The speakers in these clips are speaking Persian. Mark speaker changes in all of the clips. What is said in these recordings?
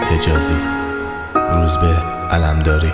Speaker 1: حجازی، روزبه علمداری.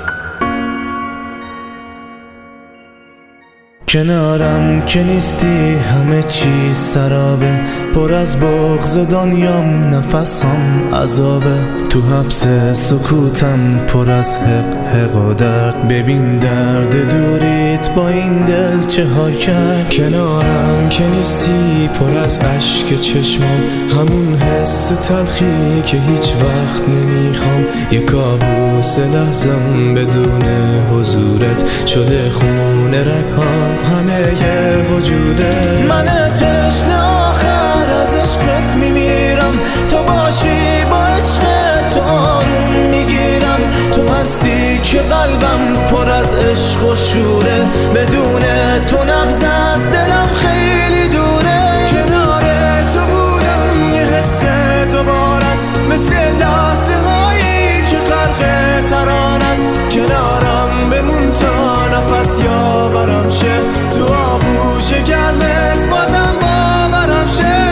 Speaker 1: کنارم که نیستی همه چی سرابه، پر از بغض دنیام نفسام عذابه. تو حبس سکوتم پر از حق و درد، ببین درد دوریت با این دل چه ها کرد.
Speaker 2: کنارم که نیستی پر از اشک چشمام، همون حس تلخی که هیچ وقت نمیخوام. یه کابوس لحظم بدون حضورت، شده خون رگ‌هام همه یه وجوده.
Speaker 3: من تشنه آخر از عشقت میمیرم، تو باشی با عشقت آروم میگیرم. تو هستی که قلبم پر از عشق و شوره، بدون تو نبض از دلم خیلی دوره.
Speaker 2: کنار تو بودم یه حس دوباره است، مثل لحظه هایی که غرق ترانه است. کنارم بمون تا نفس یاورم شه، تو آغوش گرمت بازم باورم شه.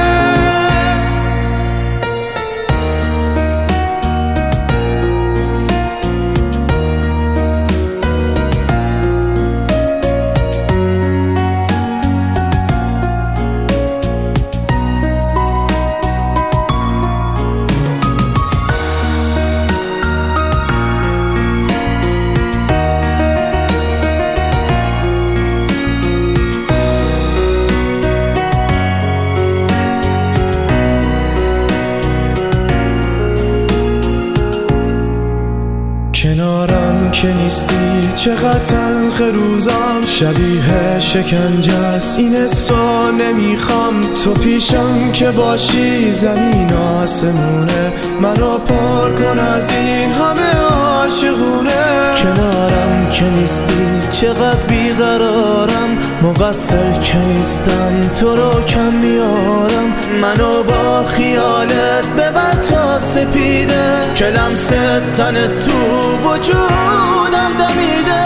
Speaker 2: کنارم که نیستی چقدر تلخ روزام، شبیه شکنجه است این حسا نمیخوام. تو پیشم که باشی زمین آسمونه، منو پر کن از این همه عاشقونه.
Speaker 3: کنارم که نیستی چقدر بیقرارم، مقصر که نیستم تو رو کم میارم. منو با خیالت ببر تا سپیده، که لمس تن تو وجودم دمیده.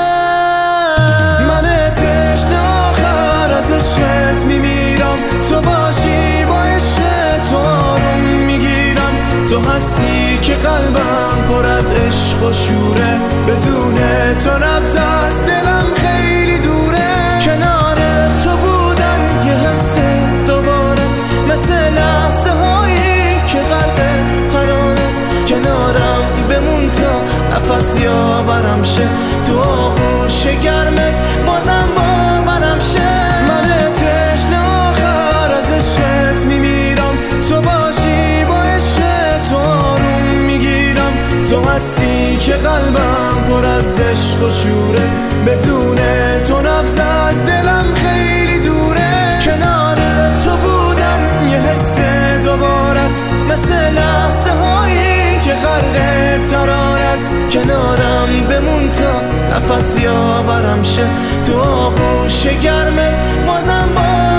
Speaker 2: من تشنه آخر از عشقت میمیرم، تو باشی با عشقت آروم میگیرم. تو هستی که قلبم پر از عشق و شوره، بدون تو نبض از دلم خیلی دوره.
Speaker 3: کنار تو بودن یه حس دوباره است، مثل لحظه هایی که غرق ترانه است. کنارم بمون تا نفس یاورم شه، تو آغوش گرمت بازم باورم شه.
Speaker 2: من تشنه آخر از عشقت میمیرم، تو باشی با عشقت آروم میگیرم. تو هستی که قلبم پر از عشق و شوره، بدون تو نبض از دلم خیلی دوره.
Speaker 3: کنار تو بودن
Speaker 2: یه حس دوباره است،
Speaker 3: مثل لحظه هایی
Speaker 2: که غرق ترانه است.
Speaker 3: کنارم بمون تا نفس یاورم شه، تو آغوش گرمت بازم